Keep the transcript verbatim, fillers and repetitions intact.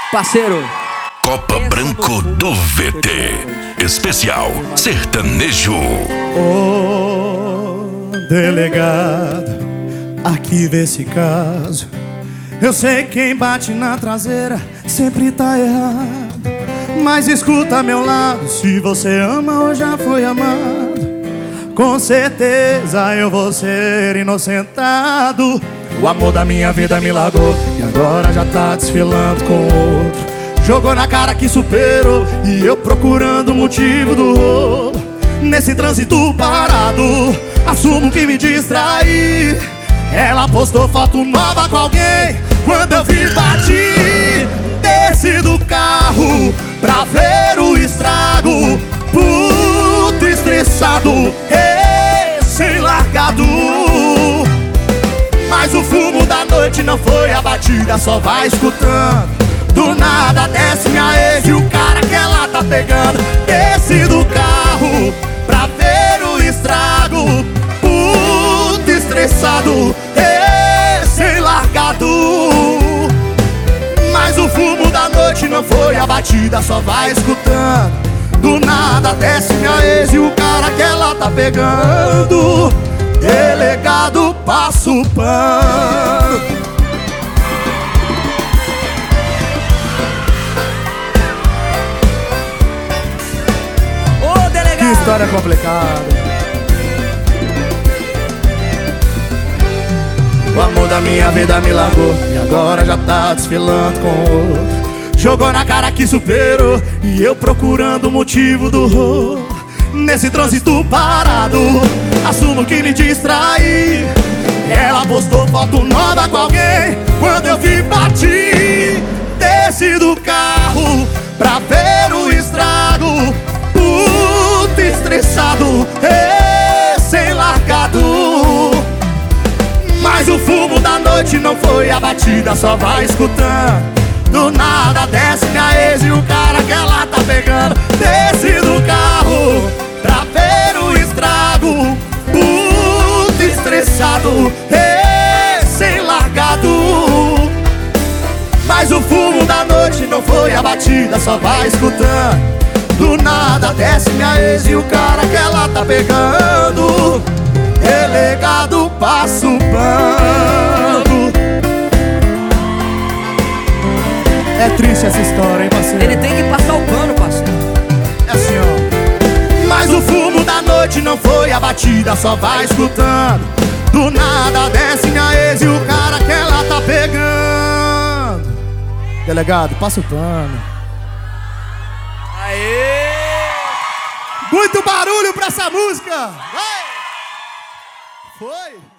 Parceiro. Copa Branco do V T. Especial Sertanejo. Ô, delegado, arquiva esse caso. Eu sei que quem bate na traseira sempre tá errado, mas escuta meu lado. Se você ama ou já foi amado, com certeza eu vou ser inocentado. O amor da minha vida me largou e agora já tá desfilando com outro. Jogou na cara que superou e eu procurando o motivo do rolo. Nesse trânsito parado, assumo que me distraí. Ela postou foto nova com alguém. Quando eu vi, bati. Desci do carro pra ver o estrago. Puto, estressado, recém-largado. Mas o fumo da noite não foi a batida, só vai escutando. Do nada desce minha ex e o cara que ela tá pegando. Desci do carro pra ver o estrago. Puto, estressado, recém-largado. Mas o fumo da noite não foi a batida, só vai escutando. Do nada desce minha ex e o cara que ela tá pegando. Delegado, passa o pano. Ô, delegado. Que história complicada. O amor da minha vida me largou e agora já tá desfilando com outro. Jogou na cara que superou e eu procurando o motivo do rolo. Nesse trânsito parado, assumo que me distraí. Ela postou foto nova com alguém. Quando eu vi, bati. Desci do carro pra ver o estrago. Puto, estressado, recém-largado. Mas o fumo da noite não foi a batida, só vai escutando. Do nada desce minha ex e o cara que ela tá pegando. Desce do carro pra ver o estrago. Puto, estressado, recém-largado. Mas o fumo da noite não foi a batida, só vai escutando. Do nada desce minha ex e o cara que ela tá pegando. Delegado, passa o pano. É triste essa história, hein, parceiro? Ele tem que passar o pano, parceiro. É assim, ó. Mas o fumo da noite não foi a batida, só vai escutando. Do nada desce minha ex e o cara que ela tá pegando. Delegado, passa o pano. Aê! Muito barulho pra essa música! Vai! Foi!